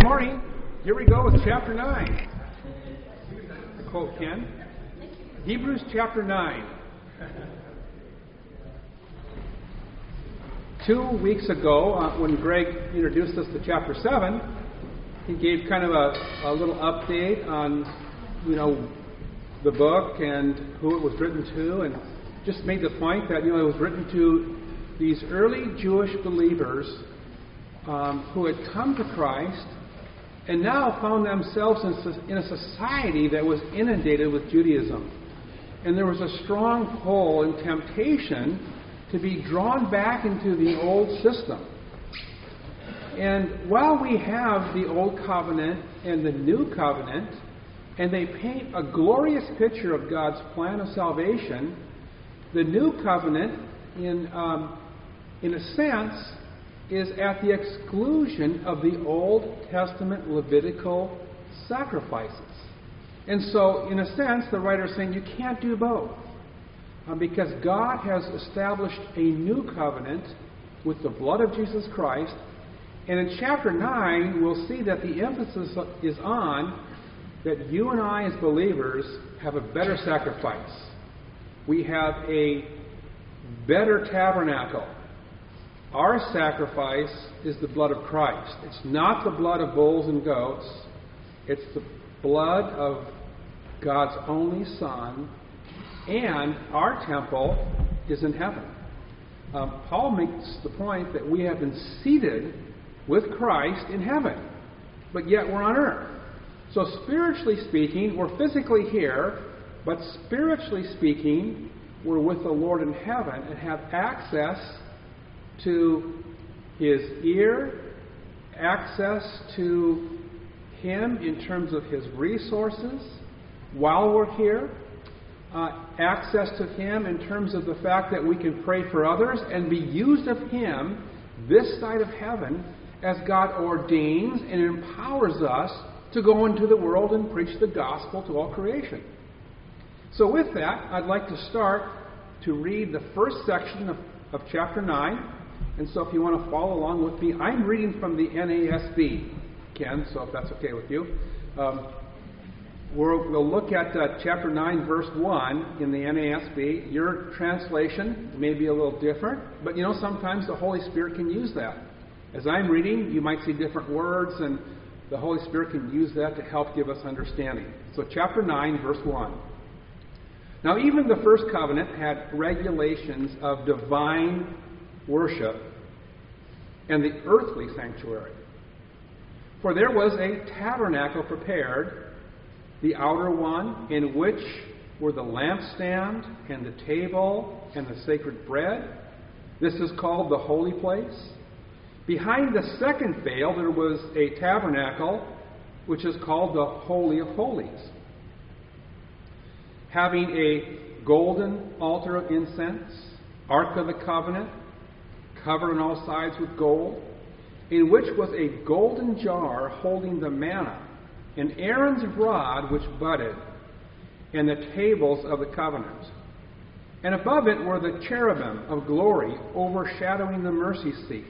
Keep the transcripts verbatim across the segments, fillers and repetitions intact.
morning. Here we go with chapter nine. To quote Ken. Hebrews chapter nine. Two weeks ago, uh, when Greg introduced us to chapter seven, he gave kind of a, a little update on, you know, the book and who it was written to, and just made the point that, you know, it was written to these early Jewish believers um, who had come to Christ and now found themselves in, in a society that was inundated with Judaism. And there was a strong pull and temptation to be drawn back into the old system. And while we have the Old Covenant and the New Covenant, and they paint a glorious picture of God's plan of salvation, the New Covenant, in um, in a sense, is at the exclusion of the Old Testament Levitical sacrifices. And so, in a sense, the writer is saying you can't do both. Uh, because God has established a new covenant with the blood of Jesus Christ. And in chapter nine, we'll see that the emphasis is on that you and I as believers have a better sacrifice. We have a better tabernacle. Our sacrifice is the blood of Christ. It's not the blood of bulls and goats. It's the blood of God's only Son. And our temple is in heaven. Um, Paul makes the point that we have been seated with Christ in heaven, but yet we're on earth. So spiritually speaking, we're physically here, but spiritually speaking, we're with the Lord in heaven and have access to His ear, access to Him in terms of His resources while we're here. Uh, access to Him in terms of the fact that we can pray for others and be used of Him this side of heaven as God ordains and empowers us to go into the world and preach the gospel to all creation. So with that, I'd like to start to read the first section of, of chapter nine. And so if you want to follow along with me, I'm reading from the N A S B, Ken, so if that's okay with you. Um, We're, we'll look at uh, chapter nine, verse one in the N A S B. Your translation may be a little different, but you know, sometimes the Holy Spirit can use that. As I'm reading, you might see different words, and the Holy Spirit can use that to help give us understanding. So chapter nine, verse one. Now, even the first covenant had regulations of divine worship and the earthly sanctuary. For there was a tabernacle prepared, the outer one, in which were the lampstand and the table and the sacred bread. This is called the holy place. Behind the second veil there was a tabernacle, which is called the Holy of Holies, having a golden altar of incense, Ark of the Covenant, covered on all sides with gold, in which was a golden jar holding the manna, and Aaron's rod which budded, and the tables of the covenant. And above it were the cherubim of glory overshadowing the mercy seat.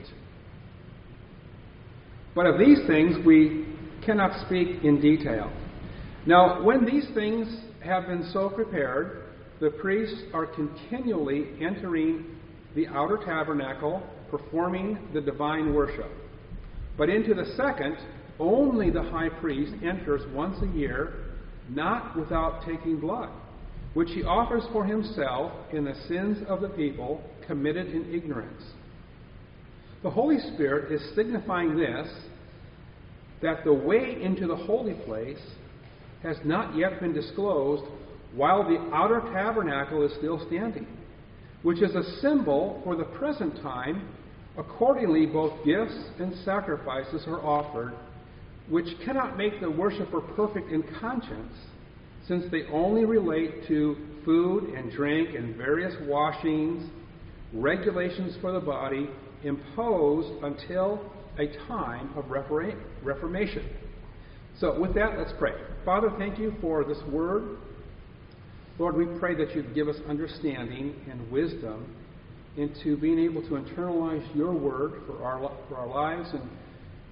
But of these things we cannot speak in detail. Now, when these things have been so prepared, the priests are continually entering the outer tabernacle, performing the divine worship. But into the second, only the high priest enters once a year, not without taking blood, which he offers for himself in the sins of the people committed in ignorance. The Holy Spirit is signifying this, that the way into the holy place has not yet been disclosed while the outer tabernacle is still standing, which is a symbol for the present time. Accordingly, both gifts and sacrifices are offered, which cannot make the worshiper perfect in conscience, since they only relate to food and drink and various washings, regulations for the body, imposed until a time of reformation. So with that, let's pray. Father, thank you for this word. Lord, we pray that you'd give us understanding and wisdom into being able to internalize your word for our for our lives and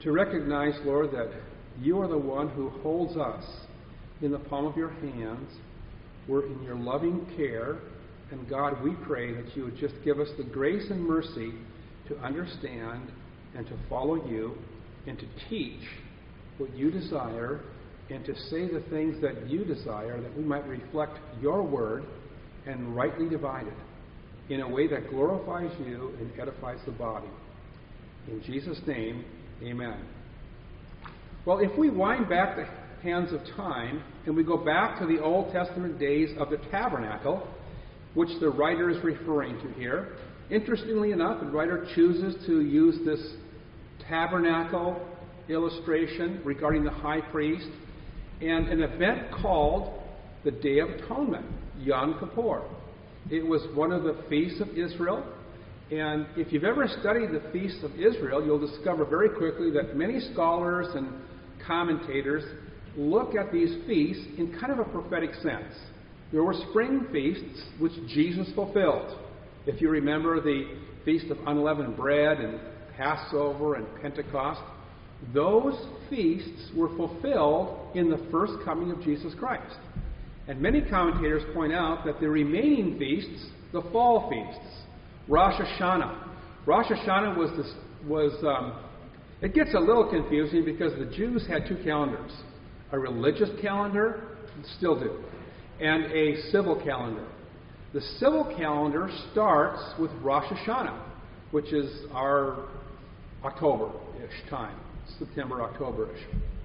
to recognize, Lord, that you are the one who holds us in the palm of your hands. We're in your loving care. And God, we pray that you would just give us the grace and mercy to understand and to follow you and to teach what you desire and to say the things that you desire, that we might reflect your word and rightly divide it in a way that glorifies you and edifies the body. In Jesus' name, amen. Well, if we wind back the hands of time and we go back to the Old Testament days of the tabernacle, which the writer is referring to here, interestingly enough, the writer chooses to use this tabernacle illustration regarding the high priest and an event called the Day of Atonement, Yom Kippur. It was one of the feasts of Israel. And if you've ever studied the feasts of Israel, you'll discover very quickly that many scholars and commentators look at these feasts in kind of a prophetic sense. There were spring feasts which Jesus fulfilled. If you remember the Feast of Unleavened Bread and Passover and Pentecost, those feasts were fulfilled in the first coming of Jesus Christ. And many commentators point out that the remaining feasts, the fall feasts, Rosh Hashanah. Rosh Hashanah was, this, was um, it gets a little confusing because the Jews had two calendars. A religious calendar, still do, and a civil calendar. The civil calendar starts with Rosh Hashanah, which is our October-ish time, September, October-ish.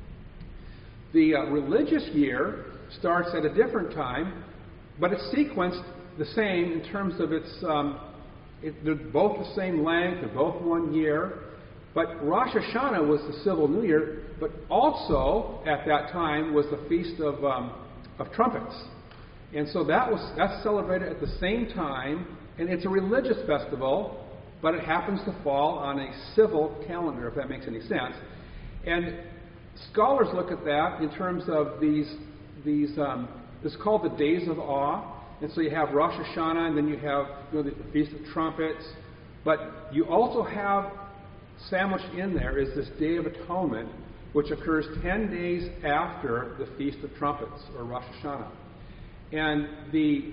The uh, religious year starts at a different time, but it's sequenced the same in terms of its, um, it, they're both the same length, they're both one year. But Rosh Hashanah was the civil New Year, but also at that time was the Feast of, um, of Trumpets. And so that was that's celebrated at the same time, and it's a religious festival, but it happens to fall on a civil calendar, if that makes any sense. And scholars look at that in terms of these, these um, it's called the Days of Awe. And so you have Rosh Hashanah, and then you have you know, the, the Feast of Trumpets. But you also have, sandwiched in there is this Day of Atonement, which occurs ten days after the Feast of Trumpets, or Rosh Hashanah. And the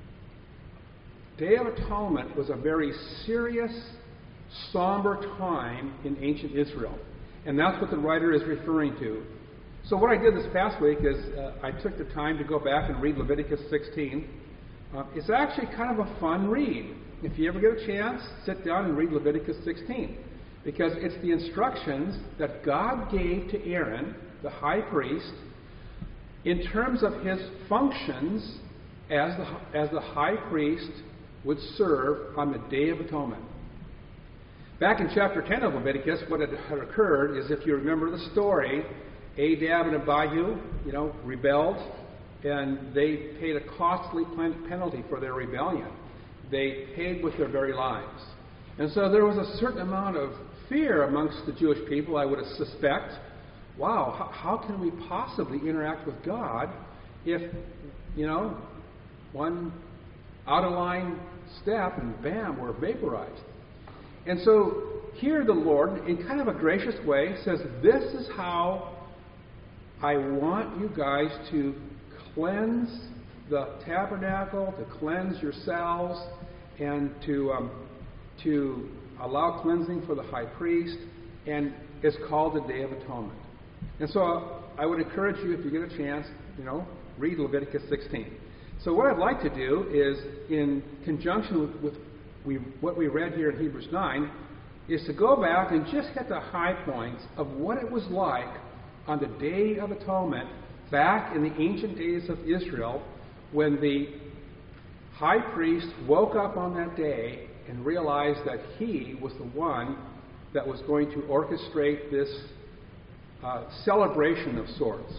Day of Atonement was a very serious, somber time in ancient Israel. And that's what the writer is referring to. So what I did this past week is uh, I took the time to go back and read Leviticus sixteen. Uh, it's actually kind of a fun read. If you ever get a chance, sit down and read Leviticus sixteen. Because it's the instructions that God gave to Aaron, the high priest, in terms of his functions as the, as the high priest would serve on the Day of Atonement. Back in chapter ten of Leviticus, what had occurred is, if you remember the story, Nadab and Abihu, you know, rebelled, and they paid a costly penalty for their rebellion. They paid with their very lives. And so there was a certain amount of fear amongst the Jewish people, I would suspect. Wow, how, how can we possibly interact with God if, you know, one out of line step and bam, we're vaporized. And so here the Lord, in kind of a gracious way, says, this is how I want you guys to cleanse the tabernacle, to cleanse yourselves, and to um, to allow cleansing for the high priest, and it's called the Day of Atonement. And so uh, I would encourage you, if you get a chance, you know, read Leviticus sixteen. So what I'd like to do is, in conjunction with, with we, what we read here in Hebrews nine, is to go back and just hit the high points of what it was like on the Day of Atonement back in the ancient days of Israel, when the high priest woke up on that day and realized that he was the one that was going to orchestrate this uh, celebration of sorts.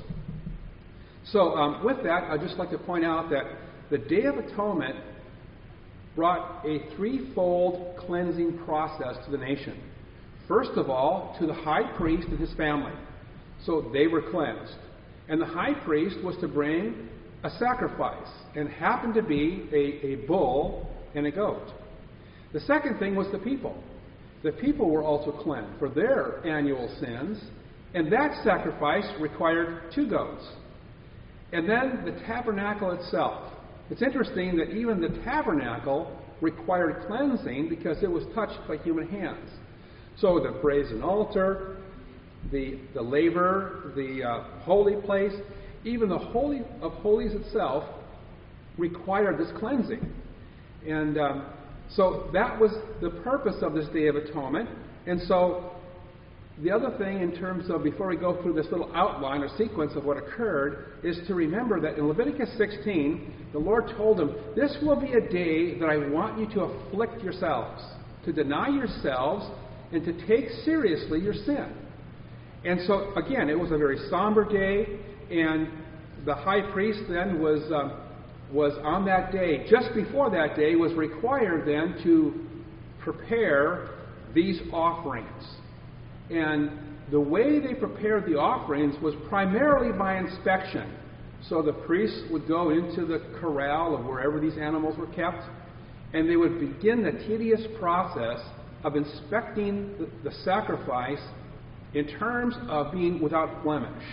So um, with that, I'd just like to point out that the Day of Atonement brought a threefold cleansing process to the nation. First of all, to the high priest and his family. So they were cleansed. And the high priest was to bring a sacrifice, and happened to be a, a bull and a goat. The second thing was the people. the people were also cleansed for their annual sins, and that sacrifice required two goats. And then the tabernacle itself. It's interesting that even the tabernacle required cleansing because it was touched by human hands. So the brazen altar, the, the laver, the uh, holy place, even the Holy of Holies itself required this cleansing. And um, so that was the purpose of this Day of Atonement. And so the other thing in terms of, before we go through this little outline or sequence of what occurred, is to remember that in Leviticus sixteen, the Lord told them, this will be a day that I want you to afflict yourselves, to deny yourselves, and to take seriously your sin. And so, again, it was a very somber day, and the high priest then was, um, was on that day, just before that day, was required then to prepare these offerings. And the way they prepared the offerings was primarily by inspection. So the priests would go into the corral of wherever these animals were kept, and they would begin the tedious process of inspecting the, the sacrifice in terms of being without blemish.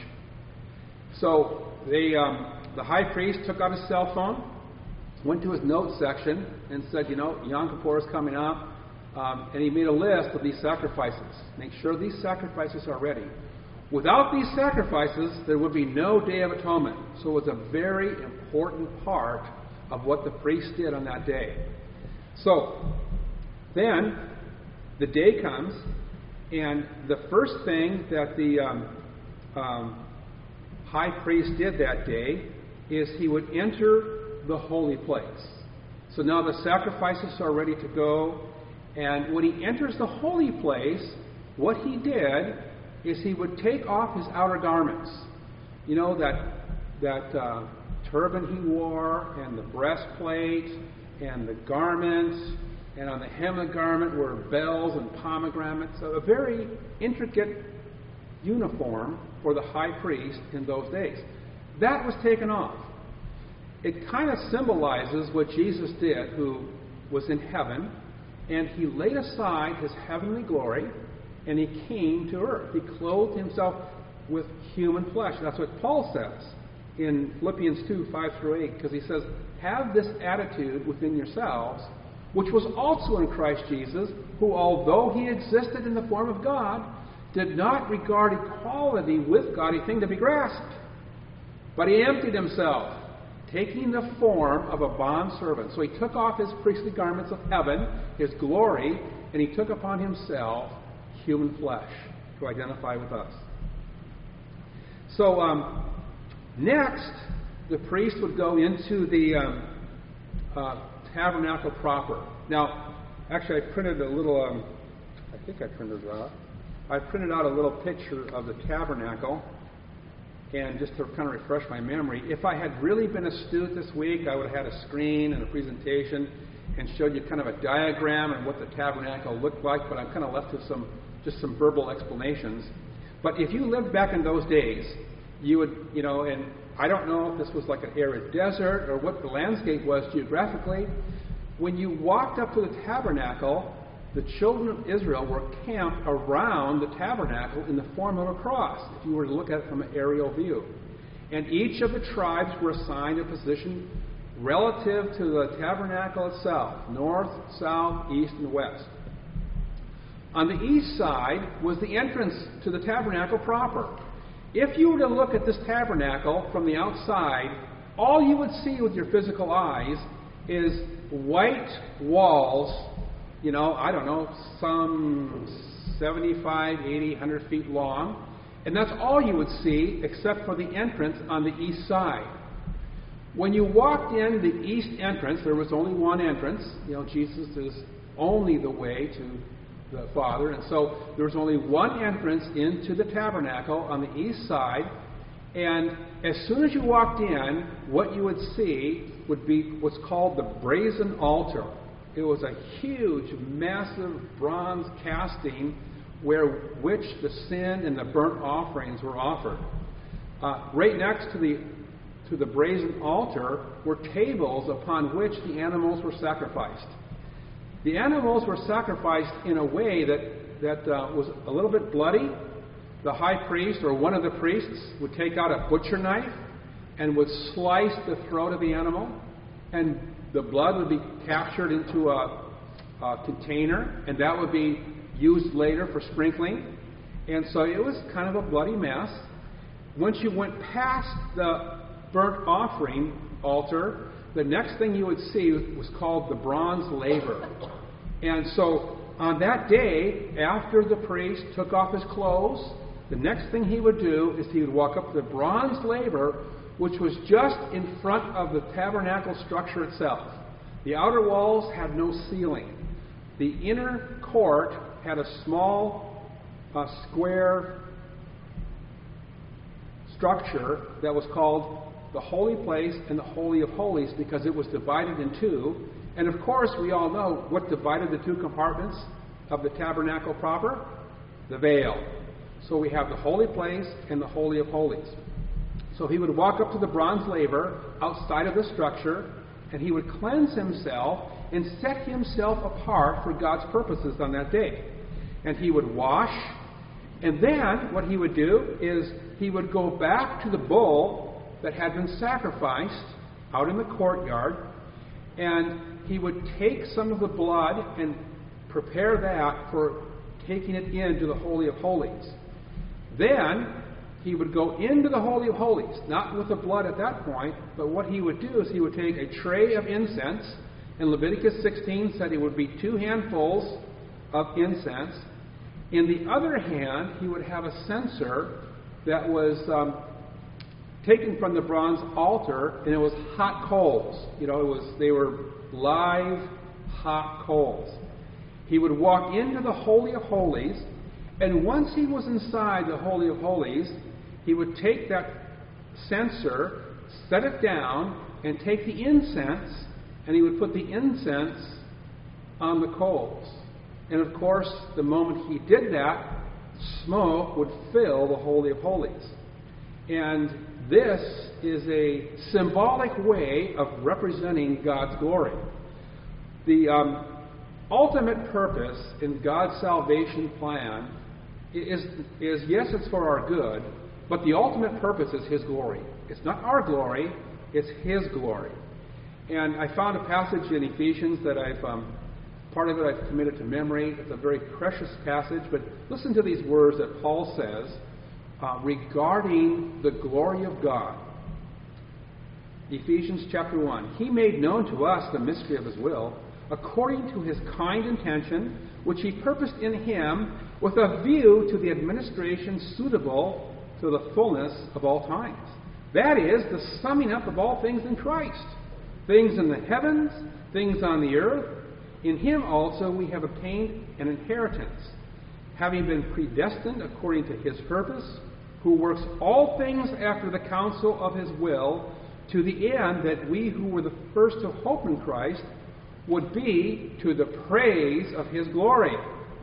So they, um, the high priest took out his cell phone, went to his notes section, and said, you know, Yom Kippur is coming up. Um, and he made a list of these sacrifices. Make sure these sacrifices are ready. Without these sacrifices, there would be no Day of Atonement. So it was a very important part of what the priest did on that day. So then the day comes, and the first thing that the um, um, high priest did that day is he would enter the holy place. So now the sacrifices are ready to go. And when he enters the holy place, what he did is he would take off his outer garments. You know, that that uh, turban he wore, and the breastplate, and the garments, and on the hem of the garment were bells and pomegranates. So a very intricate uniform for the high priest in those days. That was taken off. It kind of symbolizes what Jesus did, who was in heaven, and he laid aside his heavenly glory, and he came to earth. He clothed himself with human flesh. That's what Paul says in Philippians two, five through eight, because he says, have this attitude within yourselves, which was also in Christ Jesus, who, although he existed in the form of God, did not regard equality with God a thing to be grasped, but he emptied himself, taking the form of a bondservant. So he took off his priestly garments of heaven, his glory, and he took upon himself human flesh to identify with us. So um, next, the priest would go into the um, uh, tabernacle proper. Now, actually, I printed a little, um, I think I printed it out. I printed out a little picture of the tabernacle. And just to kind of refresh my memory, if I had really been astute this week, I would have had a screen and a presentation and showed you kind of a diagram and what the tabernacle looked like, but I'm kind of left with some just some verbal explanations. But if you lived back in those days, you would, you know, and I don't know if this was like an arid desert or what the landscape was geographically. When you walked up to the tabernacle, the children of Israel were camped around the tabernacle in the form of a cross, if you were to look at it from an aerial view. And each of the tribes were assigned a position relative to the tabernacle itself, north, south, east, and west. On the east side was the entrance to the tabernacle proper. If you were to look at this tabernacle from the outside, all you would see with your physical eyes is white walls, you know, I don't know, some seventy-five, eighty, one hundred feet long. And that's all you would see except for the entrance on the east side. When you walked in the east entrance, there was only one entrance. You know, Jesus is only the way to the Father. And so there was only one entrance into the tabernacle on the east side. And as soon as you walked in, what you would see would be what's called the brazen altar. It was a huge, massive bronze casting where which the sin and the burnt offerings were offered. Uh, right next to the to the brazen altar were tables upon which the animals were sacrificed. The animals were sacrificed in a way that, that uh, was a little bit bloody. The high priest or one of the priests would take out a butcher knife and would slice the throat of the animal, and the blood would be captured into a, a container, and that would be used later for sprinkling. And so it was kind of a bloody mess. Once you went past the burnt offering altar, the next thing you would see was called the bronze laver. And so on that day, after the priest took off his clothes, the next thing he would do is he would walk up to the bronze laver, which was just in front of the tabernacle structure itself. The outer walls had no ceiling. The inner court had a small uh, square structure that was called the Holy Place and the Holy of Holies because it was divided in two. And of course, we all know what divided the two compartments of the tabernacle proper? The veil. So we have the Holy Place and the Holy of Holies. So he would walk up to the bronze laver outside of the structure, and he would cleanse himself and set himself apart for God's purposes on that day. And he would wash, and then what he would do is he would go back to the bull that had been sacrificed out in the courtyard, and he would take some of the blood and prepare that for taking it into the Holy of Holies. Then he would go into the Holy of Holies, not with the blood at that point, but what he would do is he would take a tray of incense, and Leviticus sixteen said it would be two handfuls of incense. In the other hand, he would have a censer that was um, taken from the bronze altar, and it was hot coals. You know, it was they were live, hot coals. He would walk into the Holy of Holies, and once he was inside the Holy of Holies, he would take that censer, set it down, and take the incense, and he would put the incense on the coals. And of course, the moment he did that, smoke would fill the Holy of Holies. And this is a symbolic way of representing God's glory. The um, ultimate purpose in God's salvation plan is, is, yes, it's for our good, but the ultimate purpose is His glory. It's not our glory, it's His glory. And I found a passage in Ephesians that I've, um, part of it I've committed to memory. It's a very precious passage, but listen to these words that Paul says uh, regarding the glory of God. Ephesians chapter one. He made known to us the mystery of His will, according to His kind intention, which He purposed in Him with a view to the administration suitable to the fullness of all times. That is, the summing up of all things in Christ. Things in the heavens, things on the earth. In Him also we have obtained an inheritance, having been predestined according to His purpose, who works all things after the counsel of His will, to the end that we who were the first to hope in Christ would be to the praise of His glory.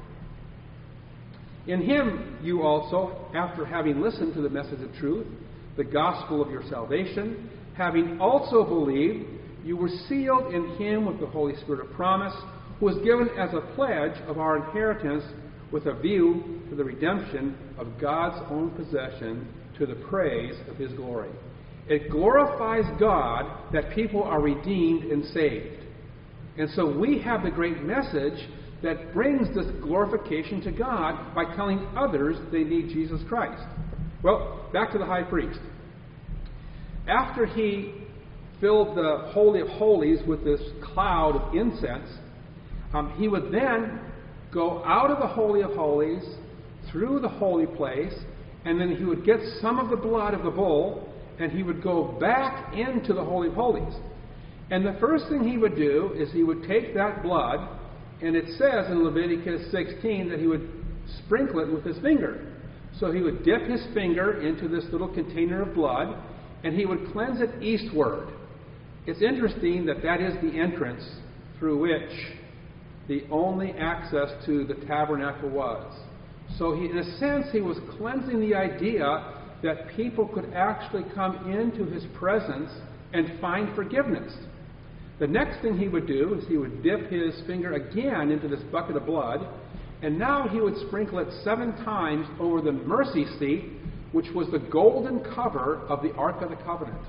In Him you also, after having listened to the message of truth, the gospel of your salvation, having also believed, you were sealed in Him with the Holy Spirit of promise, who was given as a pledge of our inheritance with a view to the redemption of God's own possession to the praise of His glory. It glorifies God that people are redeemed and saved. And so we have the great message that brings this glorification to God by telling others they need Jesus Christ. Well, back to the high priest. After he filled the Holy of Holies with this cloud of incense, um, he would then go out of the Holy of Holies, through the holy place, and then he would get some of the blood of the bull, and he would go back into the Holy of Holies. And the first thing he would do is he would take that blood, and it says in Leviticus sixteen that he would sprinkle it with his finger. So he would dip his finger into this little container of blood, and he would cleanse it eastward. It's interesting that that is the entrance through which the only access to the tabernacle was. So he, in a sense, he was cleansing the idea that people could actually come into his presence and find forgiveness. The next thing he would do is he would dip his finger again into this bucket of blood, and now he would sprinkle it seven times over the mercy seat, which was the golden cover of the Ark of the Covenant.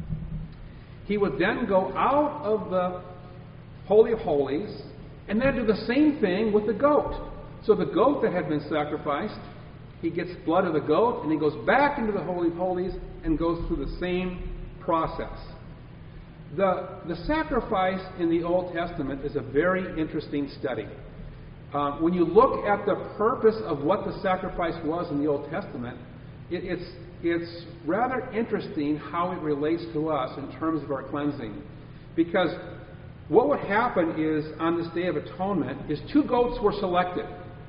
He would then go out of the Holy of Holies and then do the same thing with the goat. So the goat that had been sacrificed, he gets blood of the goat and he goes back into the Holy of Holies and goes through the same process. The, the sacrifice in the Old Testament is a very interesting study. Uh, when you look at the purpose of what the sacrifice was in the Old Testament, it, it's, it's rather interesting how it relates to us in terms of our cleansing. Because what would happen is, on this Day of Atonement, is two goats were selected.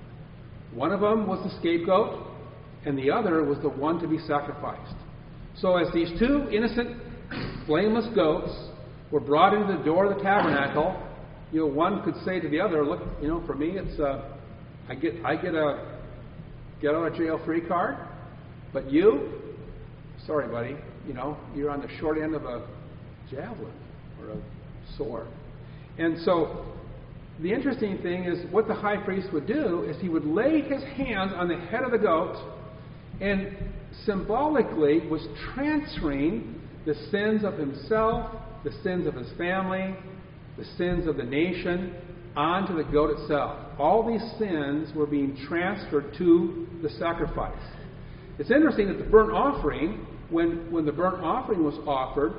One of them was the scapegoat, and the other was the one to be sacrificed. So as these two innocent, blameless goats were brought into the door of the tabernacle, you know, one could say to the other, "Look, you know, for me, it's uh, I get I get a get out of jail free card, but you, sorry, buddy, you know, you're on the short end of a javelin or a sword." And so, the interesting thing is, what the high priest would do is he would lay his hands on the head of the goat, and symbolically was transferring the sins of himself, the sins of his family, the sins of the nation, onto the goat itself. All these sins were being transferred to the sacrifice. It's interesting that the burnt offering, when, when the burnt offering was offered,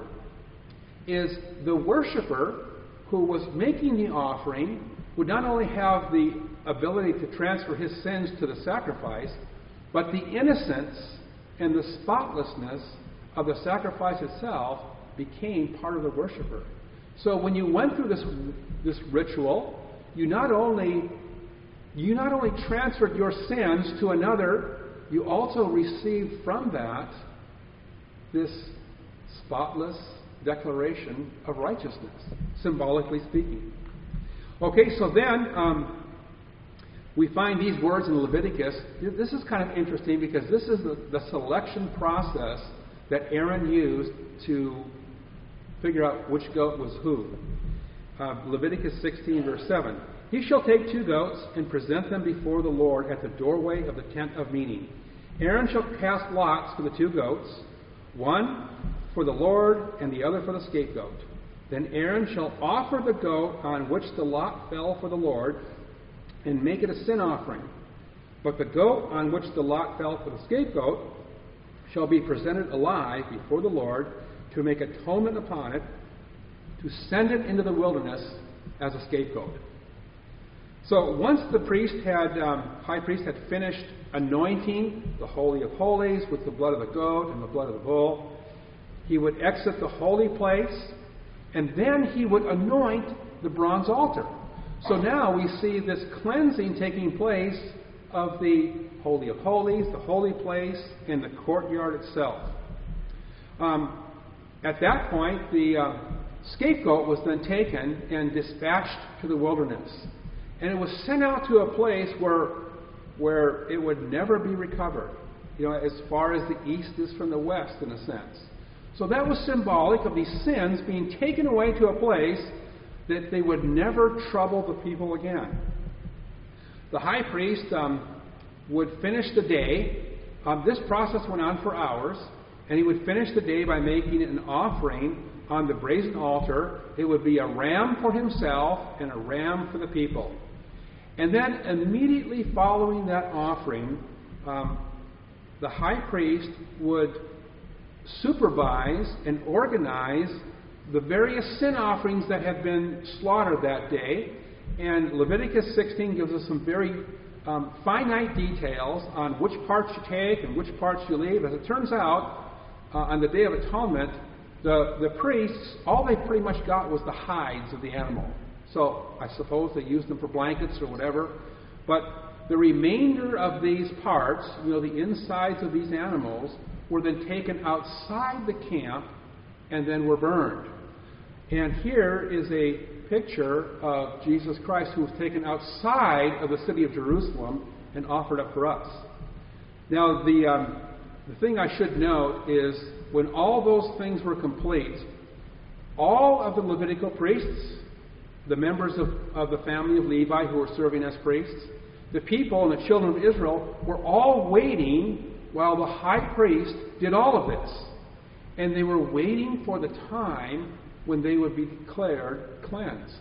is the worshiper who was making the offering would not only have the ability to transfer his sins to the sacrifice, but the innocence and the spotlessness of the sacrifice itself became part of the worshiper. So when you went through this this ritual, you not only you not only transferred your sins to another, you also received from that this spotless declaration of righteousness, symbolically speaking. Okay, so then um, we find these words in Leviticus. This is kind of interesting because this is the, the selection process that Aaron used to figure out which goat was who. Uh, Leviticus sixteen, verse seven. He shall take two goats and present them before the Lord at the doorway of the tent of meeting. Aaron shall cast lots for the two goats, one for the Lord and the other for the scapegoat. Then Aaron shall offer the goat on which the lot fell for the Lord and make it a sin offering. But the goat on which the lot fell for the scapegoat shall be presented alive before the Lord to make atonement upon it, to send it into the wilderness as a scapegoat. So once the priest had, um, high priest had finished anointing the Holy of Holies with the blood of the goat and the blood of the bull, he would exit the holy place, and then he would anoint the bronze altar. So now we see this cleansing taking place of the Holy of Holies, the holy place, and the courtyard itself. Um, At that point, the uh, scapegoat was then taken and dispatched to the wilderness. And it was sent out to a place where, where it would never be recovered, you know, as far as the east is from the west, in a sense. So that was symbolic of these sins being taken away to a place that they would never trouble the people again. The high priest um, would finish the day. Um, this process went on for hours. And he would finish the day by making an offering on the brazen altar. It would be a ram for himself and a ram for the people. And then immediately following that offering, um, the high priest would supervise and organize the various sin offerings that had been slaughtered that day. And Leviticus sixteen gives us some very um, finite details on which parts you take and which parts you leave. As it turns out, Uh, on the Day of Atonement, the, the priests, all they pretty much got was the hides of the animal. So I suppose they used them for blankets or whatever. But the remainder of these parts, you know, the insides of these animals, were then taken outside the camp and then were burned. And here is a picture of Jesus Christ who was taken outside of the city of Jerusalem and offered up for us. Now, the... Um, The thing I should note is when all those things were complete, all of the Levitical priests, the members of, of the family of Levi who were serving as priests, the people and the children of Israel were all waiting while the high priest did all of this. And they were waiting for the time when they would be declared cleansed.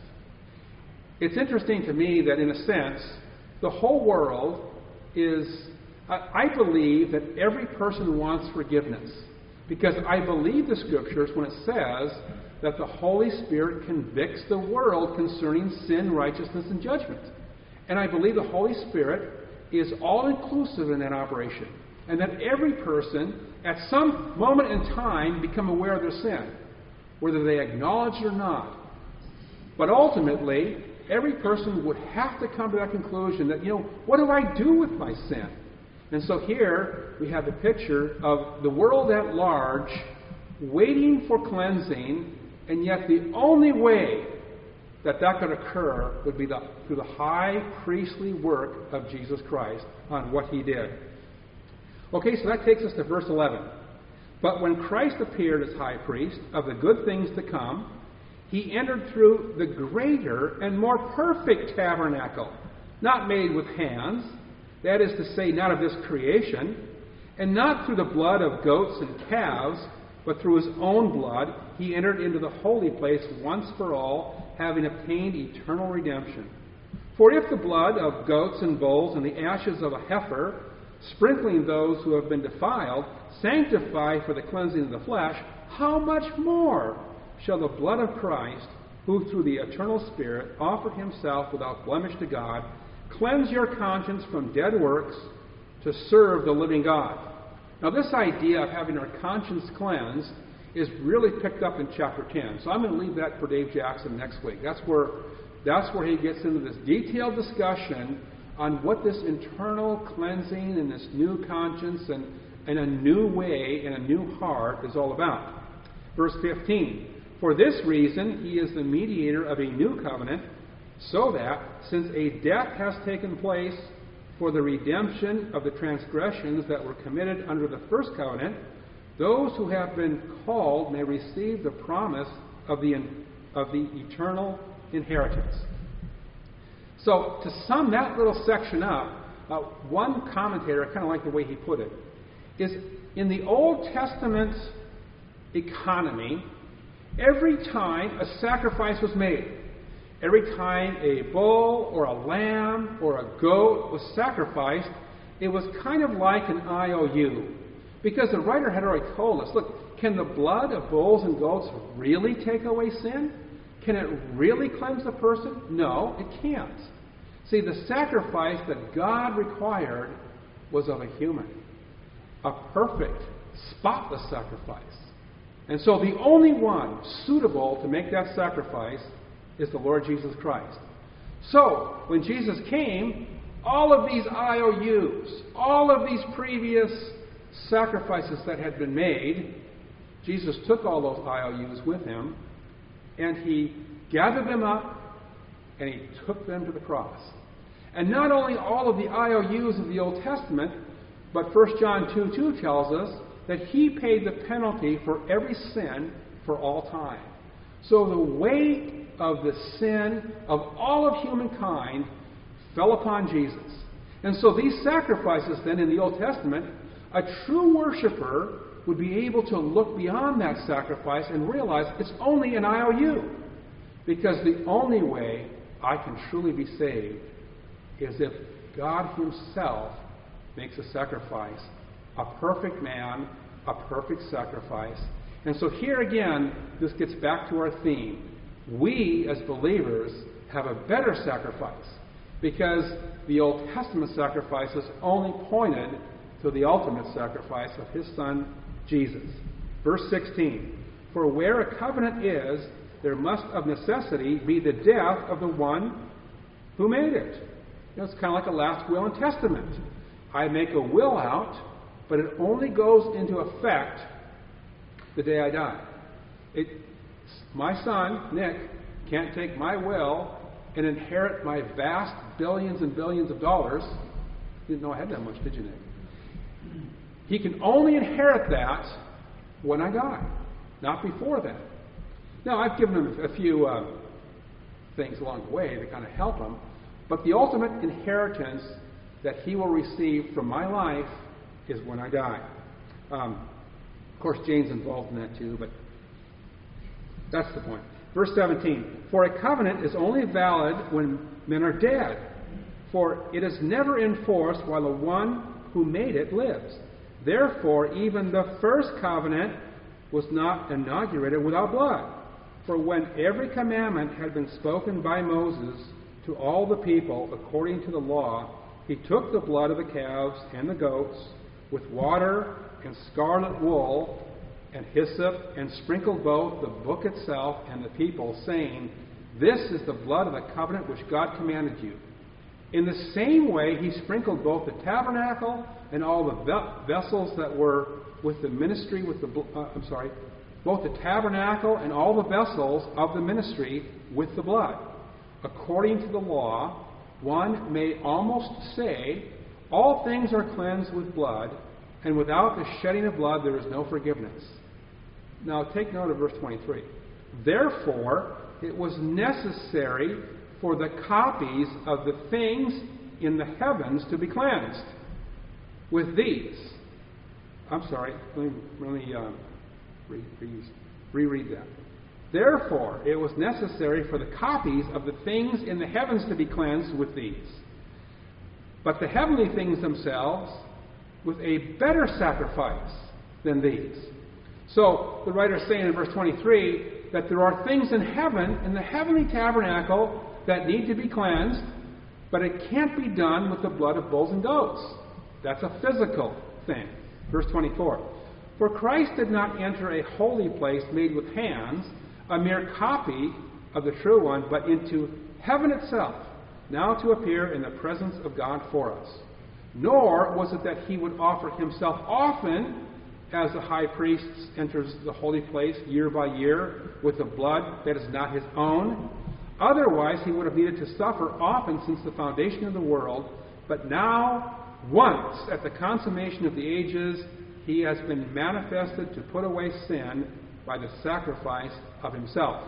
It's interesting to me that, in a sense, the whole world is, I, I believe that every person wants forgiveness. Because I believe the Scriptures when it says that the Holy Spirit convicts the world concerning sin, righteousness, and judgment. And I believe the Holy Spirit is all-inclusive in that operation. And that every person, at some moment in time, become aware of their sin, whether they acknowledge it or not. But ultimately, every person would have to come to that conclusion that, you know, what do I do with my sin? And so here we have the picture of the world at large waiting for cleansing, and yet the only way that that could occur would be the, through the high priestly work of Jesus Christ on what he did. Okay, so that takes us to verse eleven. But when Christ appeared as high priest of the good things to come, he entered through the greater and more perfect tabernacle, not made with hands, that is to say, not of this creation, and not through the blood of goats and calves, but through his own blood he entered into the holy place once for all, having obtained eternal redemption. For if the blood of goats and bulls and the ashes of a heifer, sprinkling those who have been defiled, sanctify for the cleansing of the flesh, how much more shall the blood of Christ, who through the eternal Spirit offered himself without blemish to God, cleanse your conscience from dead works to serve the living God? Now, this idea of having our conscience cleansed is really picked up in chapter ten. So I'm going to leave that for Dave Jackson next week. That's where, that's where he gets into this detailed discussion on what this internal cleansing and this new conscience and, and a new way and a new heart is all about. Verse fifteen. For this reason he is the mediator of a new covenant, so that, since a death has taken place for the redemption of the transgressions that were committed under the first covenant, those who have been called may receive the promise of the, of the eternal inheritance. So, to sum that little section up, uh, one commentator, I kind of like the way he put it, is in the Old Testament economy, every time a sacrifice was made, every time a bull or a lamb or a goat was sacrificed, it was kind of like an I O U. Because the writer had already told us, look, can the blood of bulls and goats really take away sin? Can it really cleanse the person? No, it can't. See, the sacrifice that God required was of a human. A perfect, spotless sacrifice. And so the only one suitable to make that sacrifice is the Lord Jesus Christ. So, when Jesus came, all of these I O Us, all of these previous sacrifices that had been made, Jesus took all those I O Us with him, and he gathered them up, and he took them to the cross. And not only all of the I O Us of the Old Testament, but First John two two tells us that he paid the penalty for every sin for all time. So the weight of the sin of all of humankind fell upon Jesus. And so these sacrifices then in the Old Testament, a true worshiper would be able to look beyond that sacrifice and realize it's only an I O U. Because the only way I can truly be saved is if God himself makes a sacrifice, a perfect man, a perfect sacrifice. And so here again, this gets back to our theme. We, as believers, have a better sacrifice because the Old Testament sacrifices only pointed to the ultimate sacrifice of his Son, Jesus. Verse sixteen, for where a covenant is, there must of necessity be the death of the one who made it. You know, it's kind of like a last will and testament. I make a will out, but it only goes into effect the day I die. It, my son, Nick, can't take my will and inherit my vast billions and billions of dollars. You didn't know I had that much, did you, Nick? He can only inherit that when I die, not before that. Now, I've given him a few uh, things along the way to kind of help him, but the ultimate inheritance that he will receive from my life is when I die. Um, of course, Jane's involved in that too, but that's the point. Verse seventeen, for a covenant is only valid when men are dead, for it is never enforced while the one who made it lives. Therefore, even the first covenant was not inaugurated without blood. For when every commandment had been spoken by Moses to all the people according to the law, he took the blood of the calves and the goats with water and scarlet wool and hyssop, and sprinkled both the book itself and the people, saying, this is the blood of the covenant which God commanded you. In the same way he sprinkled both the tabernacle and all the vessels that were with the ministry, with the uh, I'm sorry, both the tabernacle and all the vessels of the ministry with the blood. According to the law, one may almost say, all things are cleansed with blood, and without the shedding of blood there is no forgiveness. Now take note of verse twenty-three. Therefore, it was necessary for the copies of the things in the heavens to be cleansed with these. I'm sorry, let me, let me uh, re- re- reread that. Therefore, it was necessary for the copies of the things in the heavens to be cleansed with these. But the heavenly things themselves with a better sacrifice than these. So, the writer is saying in verse twenty-three that there are things in heaven, in the heavenly tabernacle, that need to be cleansed, but it can't be done with the blood of bulls and goats. That's a physical thing. Verse twenty-four. For Christ did not enter a holy place made with hands, a mere copy of the true one, but into heaven itself, now to appear in the presence of God for us. Nor was it that he would offer himself often, as the high priest enters the holy place year by year with the blood that is not his own. Otherwise, he would have needed to suffer often since the foundation of the world. But now, once, at the consummation of the ages, he has been manifested to put away sin by the sacrifice of himself.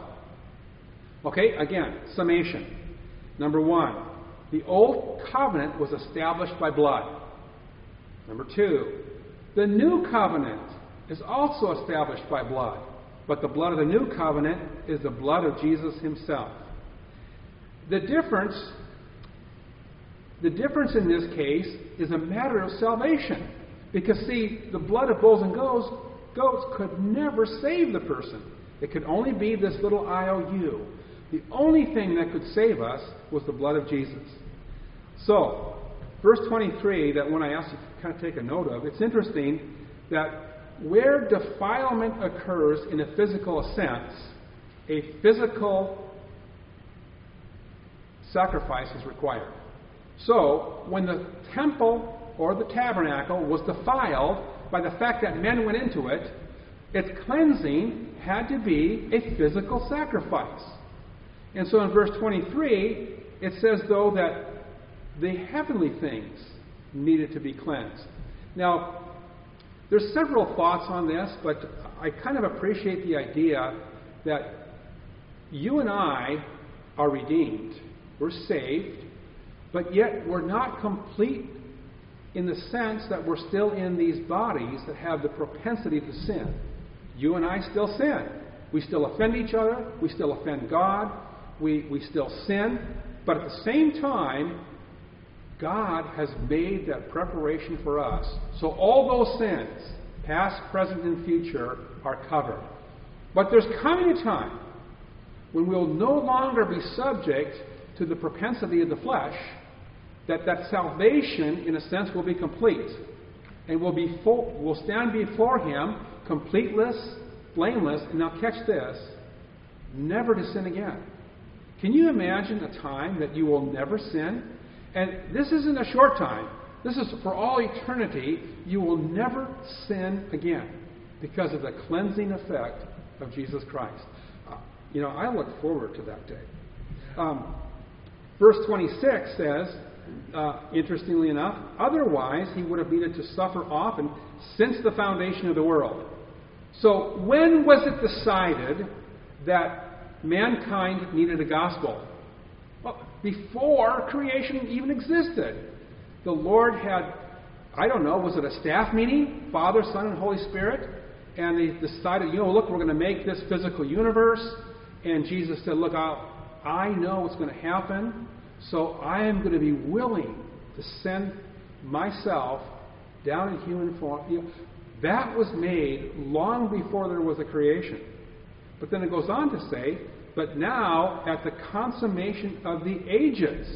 Okay, again, summation. Number one, the old covenant was established by blood. Number two, the new covenant is also established by blood. But the blood of the new covenant is the blood of Jesus himself. The difference, the difference in this case is a matter of salvation. Because, see, the blood of bulls and goats, goats could never save the person. It could only be this little I O U. The only thing that could save us was the blood of Jesus. So, verse twenty-three, that when I asked you to kind of take a note of, it's interesting that where defilement occurs in a physical sense, a physical sacrifice is required. So, when the temple or the tabernacle was defiled by the fact that men went into it, its cleansing had to be a physical sacrifice. And so in verse twenty-three, it says, though, that the heavenly things needed to be cleansed. Now, there's several thoughts on this, but I kind of appreciate the idea that you and I are redeemed. We're saved, but yet we're not complete in the sense that we're still in these bodies that have the propensity to sin. You and I still sin. We still offend each other. We still offend God. We, we still sin. But at the same time, God has made that preparation for us. So all those sins, past, present, and future, are covered. But there's coming a time when we'll no longer be subject to the propensity of the flesh, that that salvation, in a sense, will be complete. And we'll, be full, we'll stand before Him, completeless, blameless, and now catch this, never to sin again. Can you imagine a time that you will never sin? And this isn't a short time. This is for all eternity. You will never sin again because of the cleansing effect of Jesus Christ. Uh, you know, I look forward to that day. Um, verse twenty-six says, uh, interestingly enough, otherwise he would have needed to suffer often since the foundation of the world. So when was it decided that mankind needed a gospel. Well, before creation even existed, the Lord had, I don't know, was it a staff meeting? Father, Son, and Holy Spirit? And they decided, you know, look, we're going to make this physical universe. And Jesus said, look, I'll, I know what's going to happen, so I am going to be willing to send myself down in human form. You know, that was made long before there was a creation. But then it goes on to say, but now at the consummation of the ages.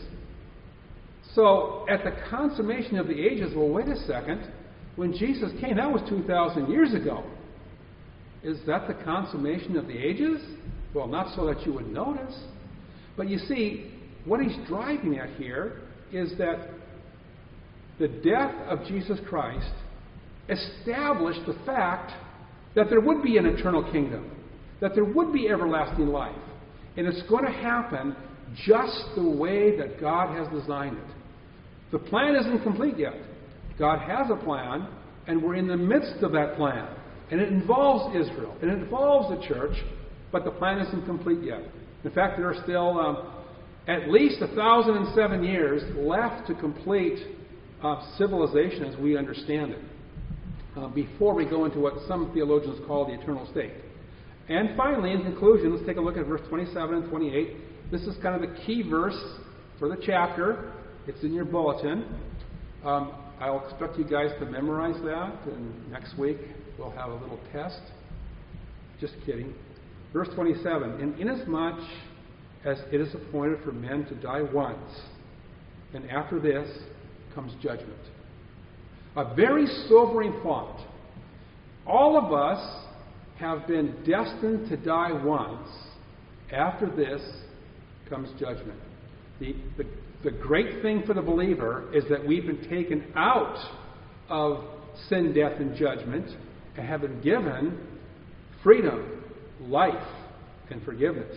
So at the consummation of the ages, well, wait a second. When Jesus came, that was two thousand years ago. Is that the consummation of the ages? Well, not so that you would notice. But you see, what he's driving at here is that the death of Jesus Christ established the fact that there would be an eternal kingdom, that there would be everlasting life. And it's going to happen just the way that God has designed it. The plan isn't complete yet. God has a plan, and we're in the midst of that plan. And it involves Israel, and it involves the church, but the plan isn't complete yet. In fact, there are still um, at least one thousand seven years left to complete uh, civilization as we understand it, uh, before we go into what some theologians call the eternal state. And finally, in conclusion, let's take a look at verse twenty-seven and twenty-eight. This is kind of the key verse for the chapter. It's in your bulletin. Um, I'll expect you guys to memorize that, and next week we'll have a little test. Just kidding. Verse twenty-seven, and inasmuch as it is appointed for men to die once, and after this comes judgment. A very sobering thought. All of us have been destined to die once. After this comes judgment. The, the, the great thing for the believer is that we've been taken out of sin, death, and judgment, and have been given freedom, life, and forgiveness.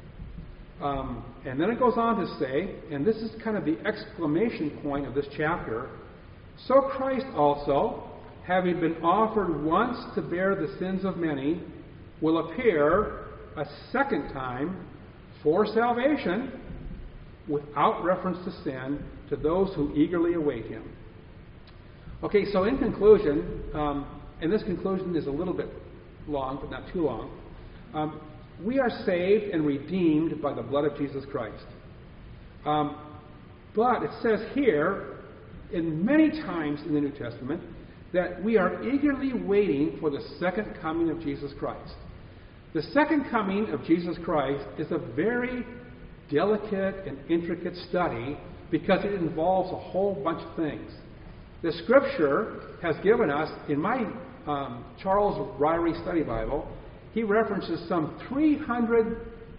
Um, and then it goes on to say, and this is kind of the exclamation point of this chapter, so Christ also, having been offered once to bear the sins of many, will appear a second time for salvation, without reference to sin, to those who eagerly await him. Okay, so in conclusion, um, and this conclusion is a little bit long, but not too long, um, we are saved and redeemed by the blood of Jesus Christ. Um, but it says here, in many times in the New Testament, that we are eagerly waiting for the second coming of Jesus Christ. The second coming of Jesus Christ is a very delicate and intricate study because it involves a whole bunch of things. The Scripture has given us, in my um, Charles Ryrie Study Bible, he references some three hundred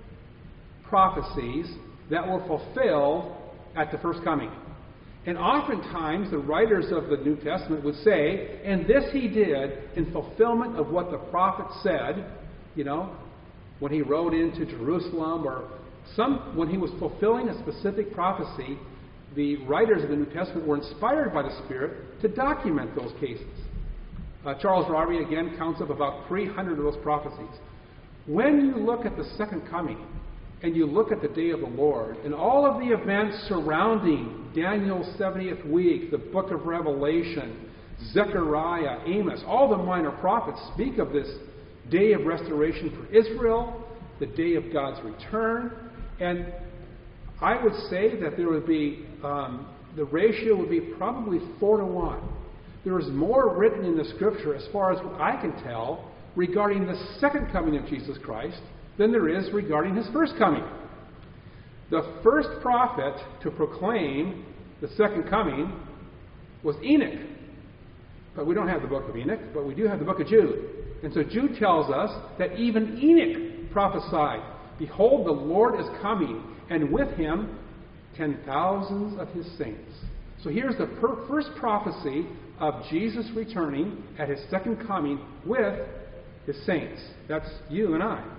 prophecies that were fulfilled at the first coming. And oftentimes the writers of the New Testament would say, and this he did in fulfillment of what the prophet said, you know, when he rode into Jerusalem, or some when he was fulfilling a specific prophecy, the writers of the New Testament were inspired by the Spirit to document those cases. Uh, Charles Ryrie again counts up about three hundred of those prophecies. When you look at the second coming, and you look at the day of the Lord, and all of the events surrounding Daniel's seventieth week, the book of Revelation, Zechariah, Amos, all the minor prophets speak of this day of restoration for Israel, the day of God's return, and I would say that there would be, um, the ratio would be probably four to one. There is more written in the Scripture, as far as I can tell, regarding the second coming of Jesus Christ than there is regarding his first coming. The first prophet to proclaim the second coming was Enoch. But we don't have the book of Enoch, but we do have the book of Jude. And so Jude tells us that even Enoch prophesied, behold, the Lord is coming, and with him ten thousands of his saints. So here's the per- first prophecy of Jesus returning at his second coming with his saints. That's you and I.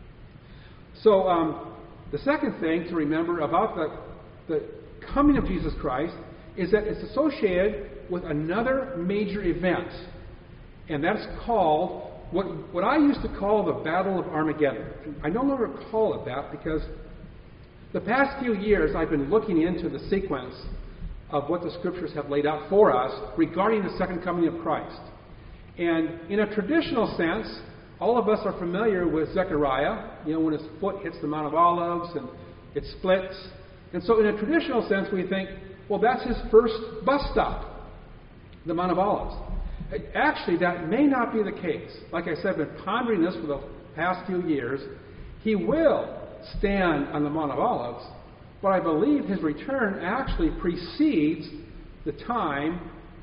So um, the second thing to remember about the, the coming of Jesus Christ is that it's associated with another major event, and that's called what, what I used to call the Battle of Armageddon. I no longer call it that because the past few years I've been looking into the sequence of what the Scriptures have laid out for us regarding the second coming of Christ. And in a traditional sense, all of us are familiar with Zechariah, you know, when his foot hits the Mount of Olives and it splits. And so in a traditional sense, we think, well, that's his first bus stop, the Mount of Olives. Actually, that may not be the case. Like I said, I've been pondering this for the past few years. He will stand on the Mount of Olives, but I believe his return actually precedes the time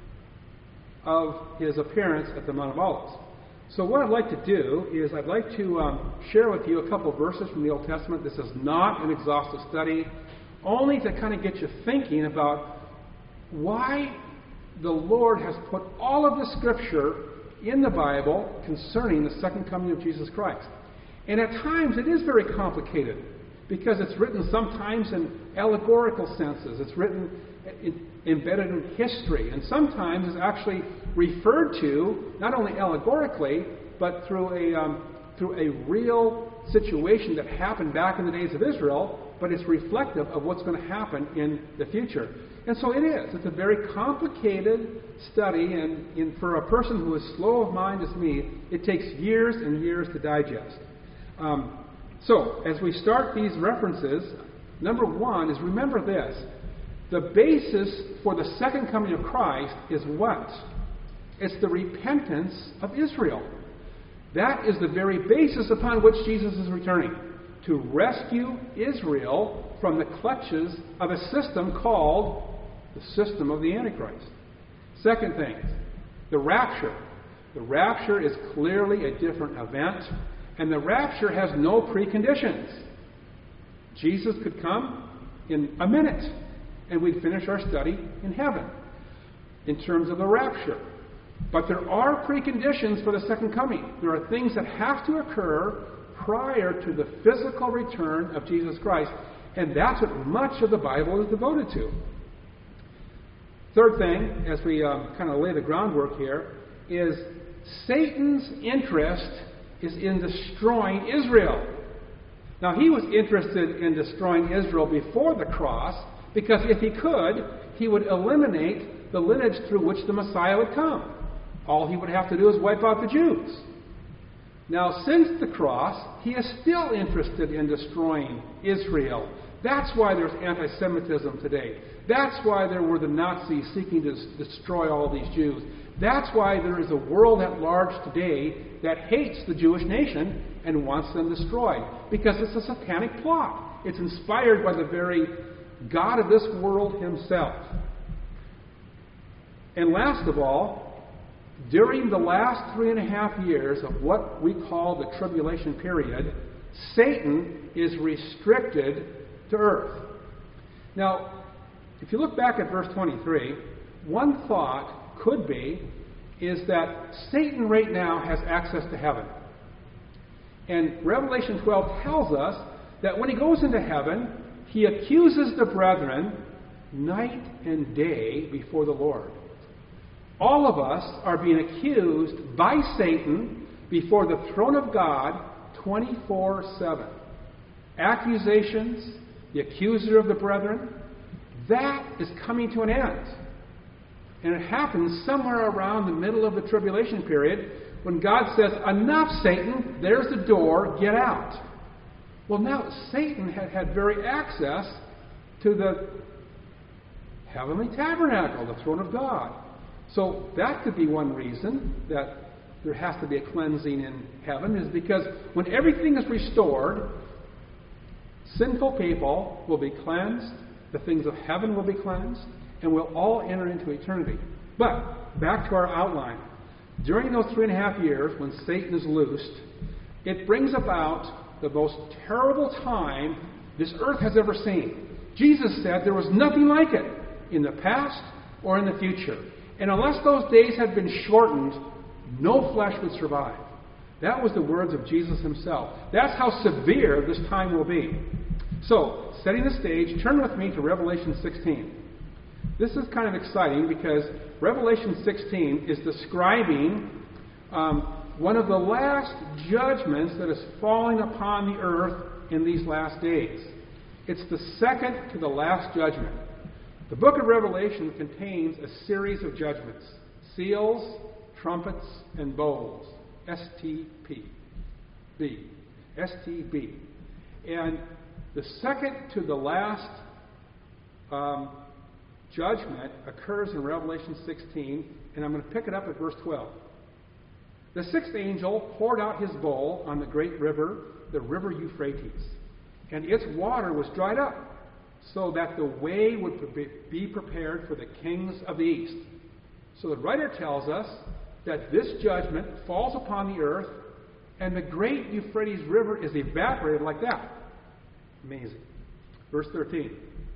of his appearance at the Mount of Olives. So what I'd like to do is I'd like to um, share with you a couple of verses from the Old Testament. This is not an exhaustive study, only to kind of get you thinking about why the Lord has put all of the Scripture in the Bible concerning the second coming of Jesus Christ. And at times it is very complicated because it's written sometimes in allegorical senses. It's written in, embedded in history, and sometimes is actually referred to not only allegorically but through a um, through a real situation that happened back in the days of Israel, but it's reflective of what's going to happen in the future. And so it is. It's a very complicated study, and, and for a person who is slow of mind as me, it takes years and years to digest. Um, so, as we start these references, number one is remember this. The basis for the second coming of Christ is what? It's the repentance of Israel. That is the very basis upon which Jesus is returning, to rescue Israel from the clutches of a system called the system of the Antichrist. Second thing, the rapture. The rapture is clearly a different event, and the rapture has no preconditions. Jesus could come in a minute, and we'd finish our study in heaven in terms of the rapture. But there are preconditions for the second coming. There are things that have to occur prior to the physical return of Jesus Christ, and that's what much of the Bible is devoted to. Third thing, as we um, kind of lay the groundwork here, is Satan's interest is in destroying Israel. Now, he was interested in destroying Israel before the cross, because if he could, he would eliminate the lineage through which the Messiah would come. All he would have to do is wipe out the Jews. Now, since the cross, he is still interested in destroying Israel. That's why there's anti-Semitism today. That's why there were the Nazis seeking to destroy all these Jews. That's why there is a world at large today that hates the Jewish nation and wants them destroyed. Because it's a satanic plot. It's inspired by the very God of this world himself. And last of all, during the last three and a half years of what we call the tribulation period, Satan is restricted to earth. Now, if you look back at verse twenty-three, one thought could be is that Satan right now has access to heaven. And Revelation twelve tells us that when he goes into heaven, he accuses the brethren night and day before the Lord. All of us are being accused by Satan before the throne of God twenty-four seven. Accusations, the accuser of the brethren, that is coming to an end. And it happens somewhere around the middle of the tribulation period when God says, enough, Satan, there's the door, get out. Well, now Satan had had very access to the heavenly tabernacle, the throne of God. So that could be one reason that there has to be a cleansing in heaven, is because when everything is restored, sinful people will be cleansed, the things of heaven will be cleansed, and we'll all enter into eternity. But, back to our outline. During those three and a half years, when Satan is loosed, it brings about the most terrible time this earth has ever seen. Jesus said there was nothing like it in the past or in the future. And unless those days had been shortened, no flesh would survive. That was the words of Jesus himself. That's how severe this time will be. So, setting the stage, turn with me to Revelation sixteen. This is kind of exciting because Revelation sixteen is describing um, one of the last judgments that is falling upon the earth in these last days. It's the second to the last judgment. The book of Revelation contains a series of judgments: seals, trumpets, and bowls. S T P. B. S T B. And the second to the last um, judgment occurs in Revelation sixteen, and I'm going to pick it up at verse twelve. The sixth angel poured out his bowl on the great river, the river Euphrates, and its water was dried up, so that the way would be prepared for the kings of the east. So the writer tells us that this judgment falls upon the earth, and the great Euphrates River is evaporated like that. Amazing. Verse thirteen.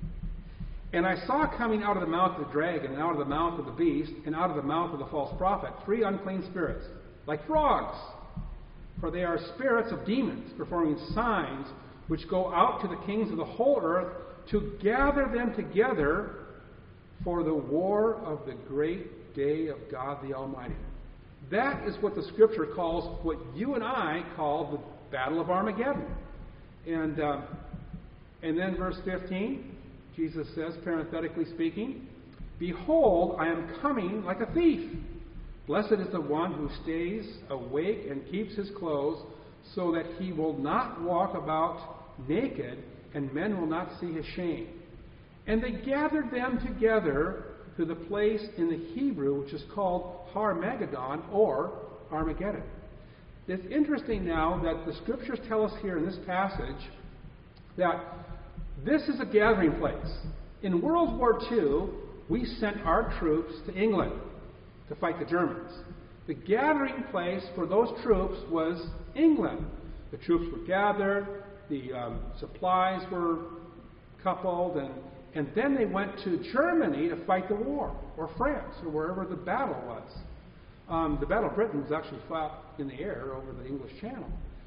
And I saw coming out of the mouth of the dragon, and out of the mouth of the beast, and out of the mouth of the false prophet, three unclean spirits, like frogs. For they are spirits of demons, performing signs, which go out to the kings of the whole earth to gather them together for the war of the great day of God the Almighty. That is what the Scripture calls what you and I call the Battle of Armageddon. And uh, and then verse fifteen, Jesus says, parenthetically speaking, "Behold, I am coming like a thief. Blessed is the one who stays awake and keeps his clothes, so that he will not walk about naked, and men will not see his shame." And they gathered them together to the place in the Hebrew which is called Har-Magedon, or Armageddon. It's interesting now that the Scriptures tell us here in this passage that this is a gathering place. In World War Two, we sent our troops to England to fight the Germans. The gathering place for those troops was England. The troops were gathered, the um, supplies were coupled, and And then they went to Germany to fight the war, or France, or wherever the battle was. Um, the Battle of Britain was actually fought in the air over the English Channel.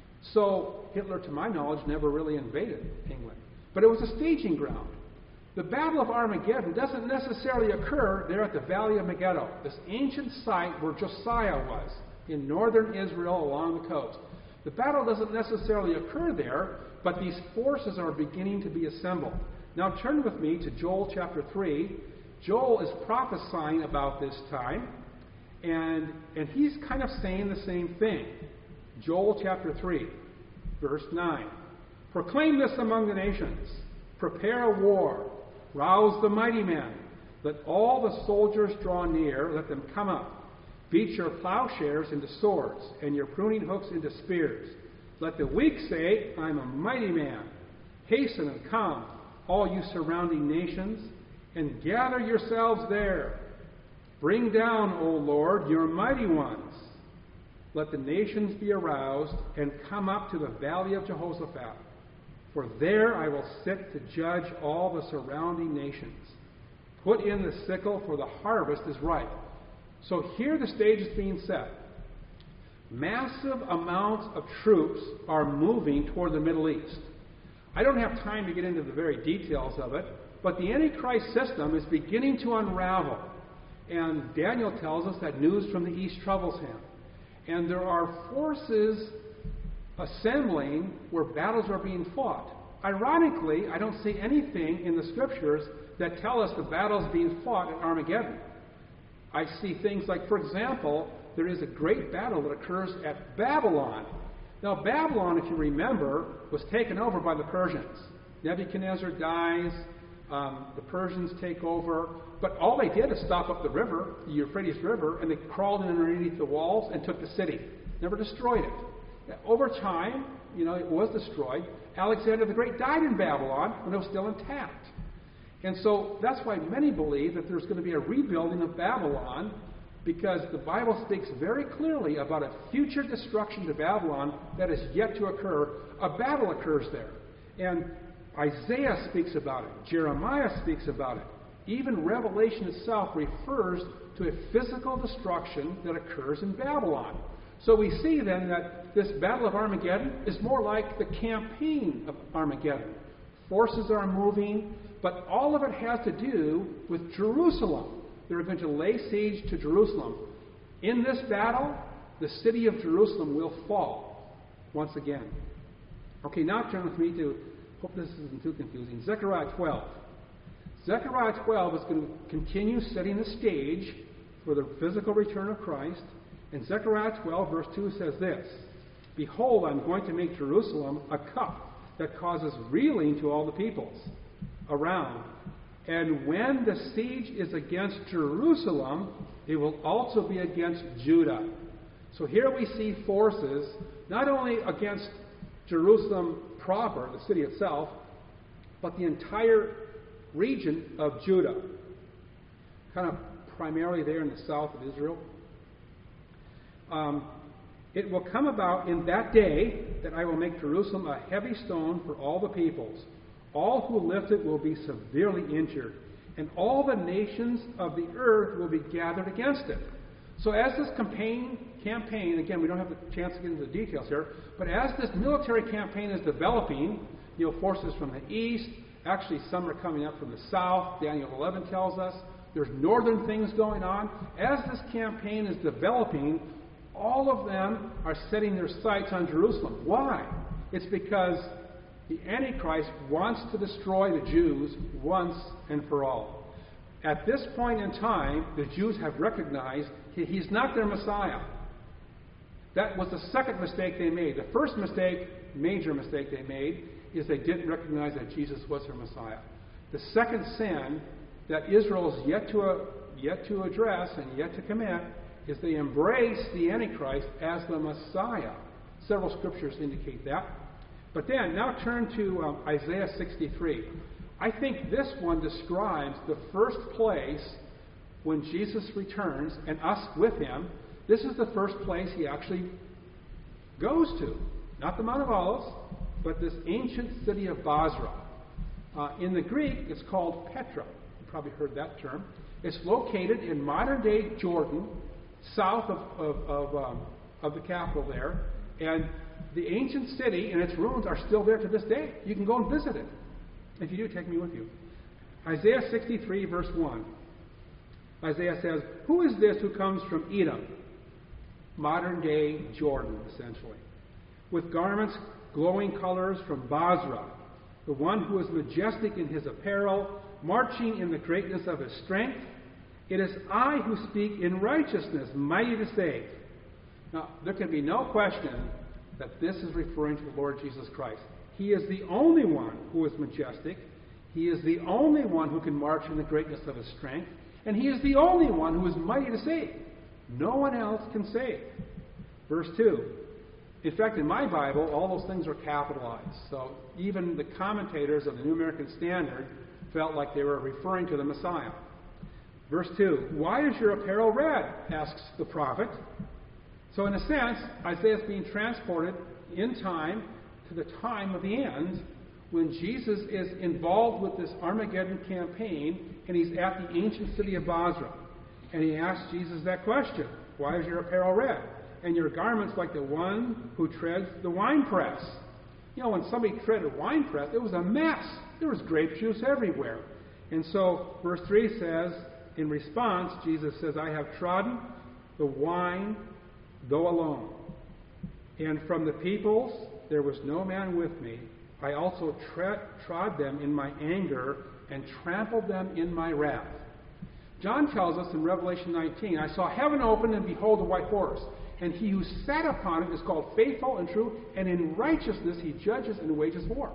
So Hitler, to my knowledge, never really invaded England. But it was a staging ground. The Battle of Armageddon doesn't necessarily occur there at the Valley of Megiddo, this ancient site where Josiah was, in northern Israel along the coast. The battle doesn't necessarily occur there, but these forces are beginning to be assembled. Now turn with me to Joel chapter three. Joel is prophesying about this time, and, and he's kind of saying the same thing. Joel chapter three, verse nine. "Proclaim this among the nations. Prepare a war. Rouse the mighty men. Let all the soldiers draw near. Let them come up. Beat your plowshares into swords, and your pruning hooks into spears. Let the weak say, I'm a mighty man. Hasten and come, all you surrounding nations, and gather yourselves there. Bring down, O Lord, your mighty ones. Let the nations be aroused, and come up to the valley of Jehoshaphat. For there I will sit to judge all the surrounding nations. Put in the sickle, for the harvest is ripe." So here the stage is being set. Massive amounts of troops are moving toward the Middle East. I don't have time to get into the very details of it, but the Antichrist system is beginning to unravel. And Daniel tells us that news from the east troubles him. And there are forces assembling where battles are being fought. Ironically, I don't see anything in the Scriptures that tell us the battles being fought at Armageddon. I see things like, for example, there is a great battle that occurs at Babylon. Now, Babylon, if you remember, was taken over by the Persians. Nebuchadnezzar dies, um, the Persians take over, but all they did is stop up the river, the Euphrates River, and they crawled in underneath the walls and took the city. Never destroyed it. Over time, you know, it was destroyed. Alexander the Great died in Babylon when it was still intact. And so that's why many believe that there's going to be a rebuilding of Babylon, because the Bible speaks very clearly about a future destruction to Babylon that is yet to occur. A battle occurs there. And Isaiah speaks about it. Jeremiah speaks about it. Even Revelation itself refers to a physical destruction that occurs in Babylon. So we see then that this Battle of Armageddon is more like the campaign of Armageddon. Forces are moving, but all of it has to do with Jerusalem. They're going to lay siege to Jerusalem. In this battle, the city of Jerusalem will fall once again. Okay, now turn with me to, hope this isn't too confusing, Zechariah twelve. Zechariah twelve is going to continue setting the stage for the physical return of Christ. And Zechariah twelve, verse two says this, "Behold, I'm going to make Jerusalem a cup that causes reeling to all the peoples around. And when the siege is against Jerusalem, it will also be against Judah." So here we see forces not only against Jerusalem proper, the city itself, but the entire region of Judah, kind of primarily there in the south of Israel. Um, it will come about in that day that I will make Jerusalem a heavy stone for all the peoples. All who lift it will be severely injured, and all the nations of the earth will be gathered against it. So as this campaign, campaign, again, we don't have the chance to get into the details here, but as this military campaign is developing, you know, forces from the east, actually some are coming up from the south, Daniel eleven tells us, there's northern things going on. As this campaign is developing, all of them are setting their sights on Jerusalem. Why? It's because the Antichrist wants to destroy the Jews once and for all. At this point in time, the Jews have recognized he, he's not their Messiah. That was the second mistake they made. The first mistake, major mistake they made, is they didn't recognize that Jesus was their Messiah. The second sin that Israel is yet to, uh, yet to address and yet to commit is they embrace the Antichrist as the Messiah. Several scriptures indicate that. But then, now turn to um, Isaiah sixty-three. I think this one describes the first place when Jesus returns, and us with him. This is the first place he actually goes to. Not the Mount of Olives, but this ancient city of Basra. Uh, in the Greek, it's called Petra. You probably heard that term. It's located in modern-day Jordan, south of, of, of, um, of the capital there. And the ancient city and its ruins are still there to this day. You can go and visit it. If you do, take me with you. Isaiah sixty-three, verse one. Isaiah says, "Who is this who comes from Edom?" Modern-day Jordan, essentially. "With garments glowing colors from Basra. The one who is majestic in his apparel, marching in the greatness of his strength. It is I who speak in righteousness, mighty to save." Now, there can be no question that this is referring to the Lord Jesus Christ. He is the only one who is majestic. He is the only one who can march in the greatness of his strength. And he is the only one who is mighty to save. No one else can save. Verse two. In fact, in my Bible, all those things are capitalized. So even the commentators of the New American Standard felt like they were referring to the Messiah. Verse two. "Why is your apparel red?" asks the prophet. So in a sense, Isaiah is being transported in time to the time of the end when Jesus is involved with this Armageddon campaign and he's at the ancient city of Basra. And he asks Jesus that question, "Why is your apparel red? And your garments like the one who treads the winepress?" You know, when somebody treaded a winepress, it was a mess. There was grape juice everywhere. And so verse three says, in response, Jesus says, "I have trodden the wine, though alone. And from the peoples there was no man with me. I also tre- trod them in my anger and trampled them in my wrath." John tells us in Revelation nineteen, "I saw heaven open, and behold a white horse. And he who sat upon it is called Faithful and True, and in righteousness he judges and wages war."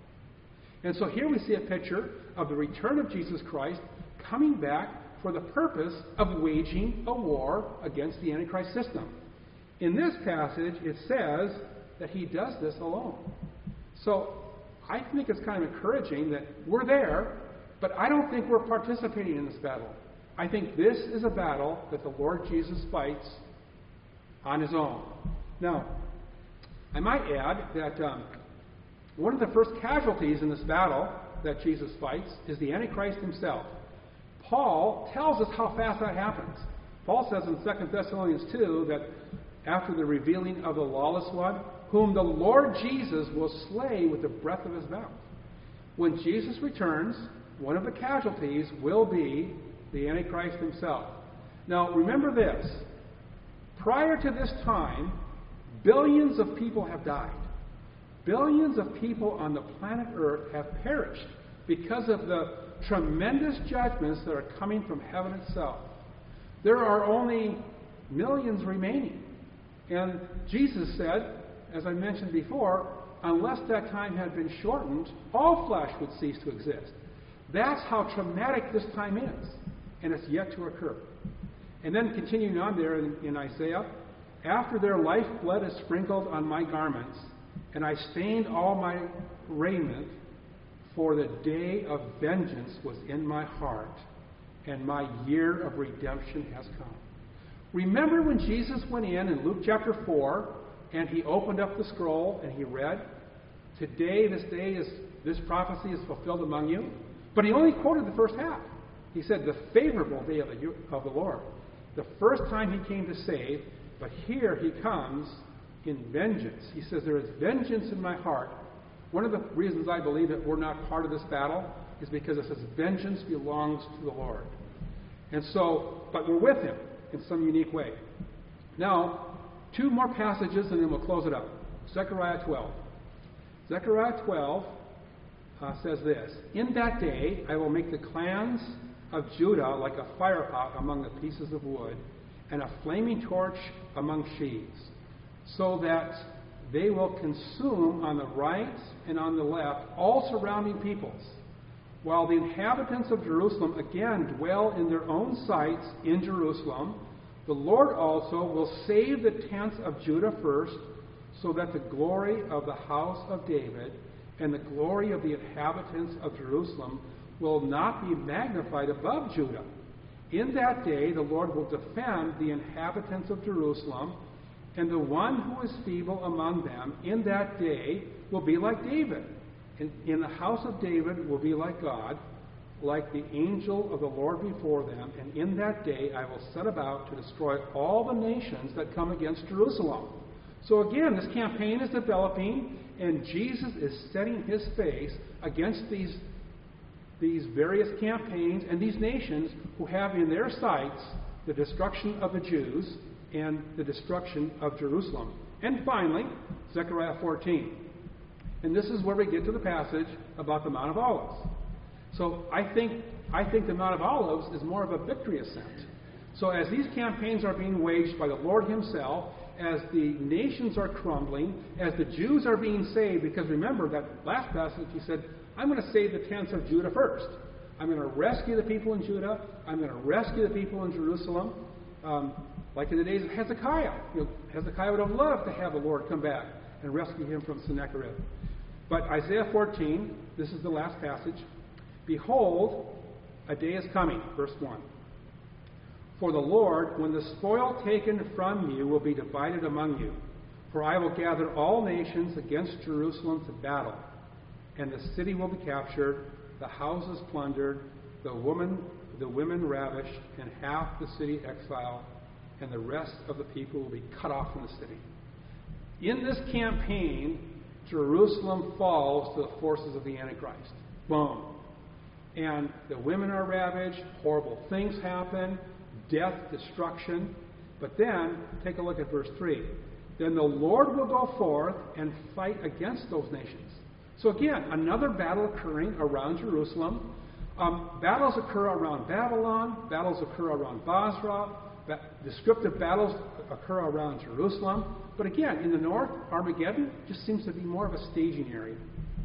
And so here we see a picture of the return of Jesus Christ coming back for the purpose of waging a war against the Antichrist system. In this passage, it says that he does this alone. So I think it's kind of encouraging that we're there, but I don't think we're participating in this battle. I think this is a battle that the Lord Jesus fights on his own. Now, I might add that um, one of the first casualties in this battle that Jesus fights is the Antichrist himself. Paul tells us how fast that happens. Paul says in Second Thessalonians two that after the revealing of the lawless one, whom the Lord Jesus will slay with the breath of his mouth. When Jesus returns, one of the casualties will be the Antichrist himself. Now, remember this. Prior to this time, billions of people have died. Billions of people on the planet Earth have perished because of the tremendous judgments that are coming from heaven itself. There are only millions remaining. And Jesus said, as I mentioned before, unless that time had been shortened, all flesh would cease to exist. That's how traumatic this time is, and it's yet to occur. And then continuing on there in, in Isaiah, after their lifeblood is sprinkled on my garments, and I stained all my raiment, for the day of vengeance was in my heart, and my year of redemption has come. Remember when Jesus went in in Luke chapter four, and he opened up the scroll and he read, "Today, this day is this prophecy is fulfilled among you." But he only quoted the first half. He said, "The favorable day of the, of the Lord." The first time he came to save, but here he comes in vengeance. He says, "There is vengeance in my heart." One of the reasons I believe that we're not part of this battle is because it says vengeance belongs to the Lord. And so, but we're with him in some unique way. Now, two more passages and then we'll close it up. Zechariah twelve. Zechariah twelve uh, says this, "In that day I will make the clans of Judah like a firepot among the pieces of wood, and a flaming torch among sheaves, so that they will consume on the right and on the left all surrounding peoples, while the inhabitants of Jerusalem again dwell in their own sites in Jerusalem. The Lord also will save the tents of Judah first, so that the glory of the house of David and the glory of the inhabitants of Jerusalem will not be magnified above Judah. In that day the Lord will defend the inhabitants of Jerusalem, and the one who is feeble among them in that day will be like David. In, in the house of David will be like God, like the angel of the Lord before them. And in that day I will set about to destroy all the nations that come against Jerusalem." So again, this campaign is developing, and Jesus is setting his face against these, these various campaigns and these nations who have in their sights the destruction of the Jews and the destruction of Jerusalem. And finally, Zechariah fourteen. And this is where we get to the passage about the Mount of Olives. So I think I think the Mount of Olives is more of a victory ascent. So as these campaigns are being waged by the Lord himself, as the nations are crumbling, as the Jews are being saved, because remember that last passage he said, "I'm going to save the tents of Judah first. I'm going to rescue the people in Judah. I'm going to rescue the people in Jerusalem." Um, like in the days of Hezekiah. You know, Hezekiah would have loved to have the Lord come back and rescue him from Sennacherib. But Isaiah fourteen, this is the last passage. "Behold, a day is coming," verse one. "For the Lord, when the spoil taken from you will be divided among you, for I will gather all nations against Jerusalem to battle, and the city will be captured, the houses plundered, the woman, the women ravished, and half the city exiled, and the rest of the people will be cut off from the city." In this campaign, Jerusalem falls to the forces of the Antichrist. Boom. And the women are ravaged, horrible things happen, death, destruction. But then, take a look at verse three. "Then the Lord will go forth and fight against those nations." So again, another battle occurring around Jerusalem. Um, battles occur around Babylon. Battles occur around Basra. Ba- descriptive battles occur around Jerusalem. But again, in the north, Armageddon just seems to be more of a staging area.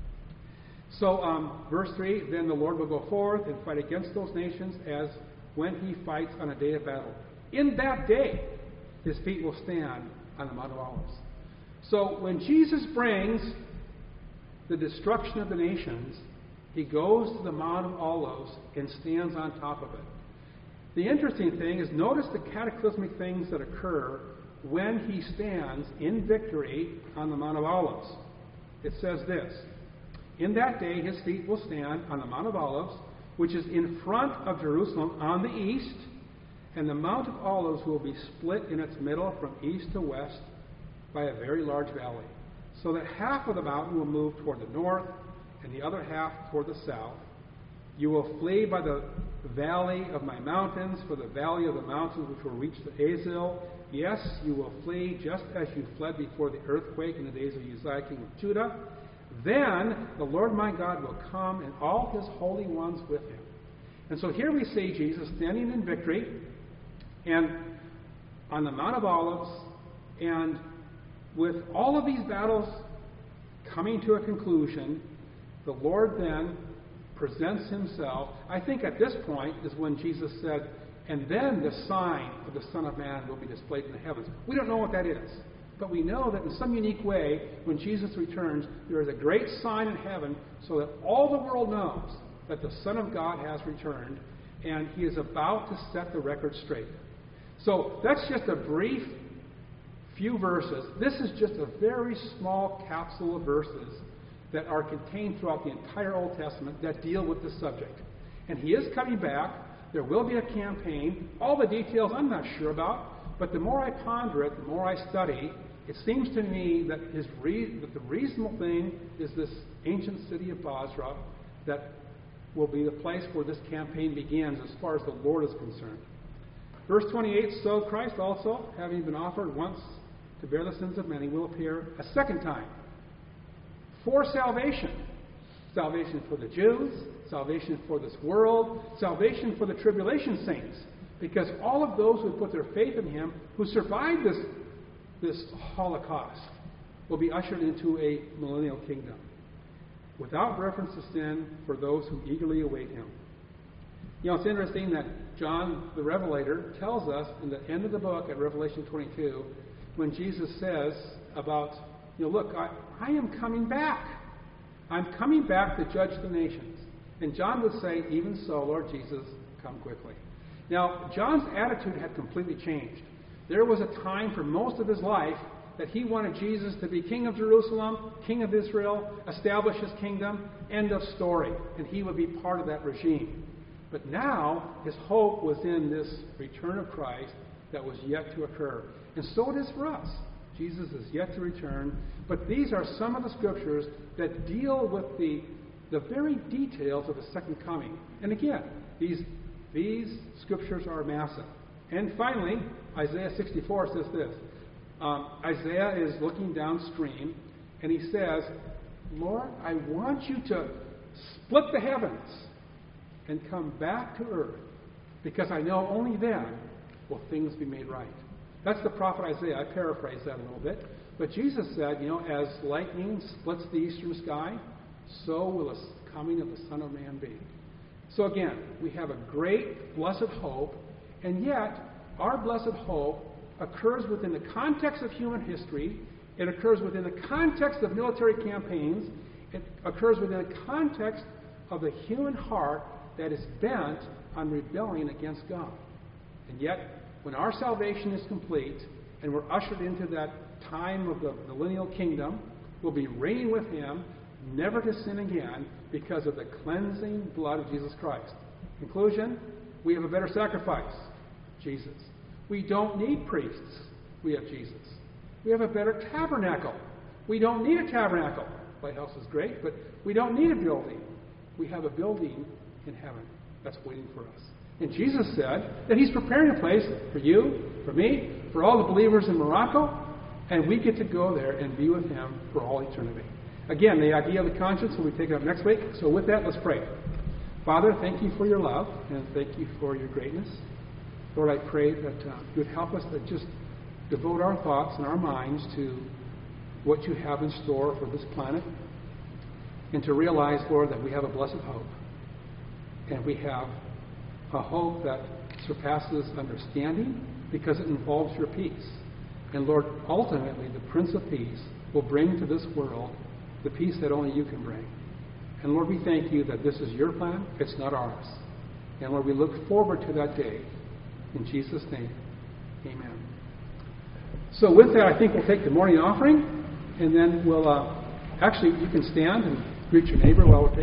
So, um, verse three, "Then the Lord will go forth and fight against those nations as when he fights on a day of battle. In that day, his feet will stand on the Mount of Olives." So, when Jesus brings the destruction of the nations, he goes to the Mount of Olives and stands on top of it. The interesting thing is, notice the cataclysmic things that occur when he stands in victory on the Mount of Olives. It says this, "In that day his feet will stand on the Mount of Olives, which is in front of Jerusalem on the east, and the Mount of Olives will be split in its middle from east to west by a very large valley, so that half of the mountain will move toward the north, and the other half toward the south. You will flee by the valley of my mountains, for the valley of the mountains which will reach to Azil, Yes, you will flee just as you fled before the earthquake in the days of Uzziah, king of Judah. Then the Lord my God will come and all his holy ones with him. And so here we see Jesus standing in victory and on the Mount of Olives, and with all of these battles coming to a conclusion, the Lord then presents himself. I think at this point is when Jesus said, and then the sign of the Son of Man will be displayed in the heavens. We don't know what that is, but we know that in some unique way, when Jesus returns, there is a great sign in heaven so that all the world knows that the Son of God has returned, and he is about to set the record straight. So that's just a brief few verses. This is just a very small capsule of verses that are contained throughout the entire Old Testament that deal with this subject. And he is coming back. There will be a campaign. All the details I'm not sure about, but the more I ponder it, the more I study, it seems to me that, his re- that the reasonable thing is this ancient city of Basra that will be the place where this campaign begins as far as the Lord is concerned. Verse twenty-eight, so Christ also, having been offered once to bear the sins of many, will appear a second time for salvation. Salvation for the Jews, salvation for this world, salvation for the tribulation saints. Because all of those who put their faith in him, who survived this, this Holocaust, will be ushered into a millennial kingdom, without reference to sin, for those who eagerly await him. You know, it's interesting that John the Revelator tells us in the end of the book at Revelation twenty-two, when Jesus says about, you know, look, I, I am coming back. I'm coming back to judge the nations. And John would say, even so, Lord Jesus, come quickly. Now, John's attitude had completely changed. There was a time for most of his life that he wanted Jesus to be king of Jerusalem, king of Israel, establish his kingdom, end of story. And he would be part of that regime. But now, his hope was in this return of Christ that was yet to occur. And so it is for us. Jesus is yet to return. But these are some of the scriptures that deal with the, the very details of the second coming. And again, these, these scriptures are massive. And finally, Isaiah sixty-four says this. Um, Isaiah is looking downstream, and he says, Lord, I want you to split the heavens and come back to earth, because I know only then will things be made right. That's the prophet Isaiah. I paraphrase that a little bit. But Jesus said, you know, as lightning splits the eastern sky, so will the coming of the Son of Man be. So again, we have a great, blessed hope, and yet our blessed hope occurs within the context of human history. It occurs within the context of military campaigns. It occurs within the context of the human heart that is bent on rebelling against God. And yet, when our salvation is complete and we're ushered into that time of the millennial kingdom, we'll be reigning with him, never to sin again, because of the cleansing blood of Jesus Christ. Conclusion, we have a better sacrifice, Jesus. We don't need priests. We have Jesus. We have a better tabernacle. We don't need a tabernacle. White House is great, but we don't need a building. We have a building in heaven that's waiting for us. And Jesus said that he's preparing a place for you, for me, for all the believers in Morocco, and we get to go there and be with him for all eternity. Again, the idea of the conscience will be taken up next week. So with that, let's pray. Father, thank you for your love, and thank you for your greatness. Lord, I pray that uh, you would help us to just devote our thoughts and our minds to what you have in store for this planet, and to realize, Lord, that we have a blessed hope. And we have a hope that surpasses understanding because it involves your peace. And Lord, ultimately, the Prince of Peace will bring to this world the peace that only you can bring. And Lord, we thank you that this is your plan, it's not ours. And Lord, we look forward to that day. In Jesus' name, amen. So with that, I think we'll take the morning offering, and then we'll, uh, actually, you can stand and greet your neighbor while we're taking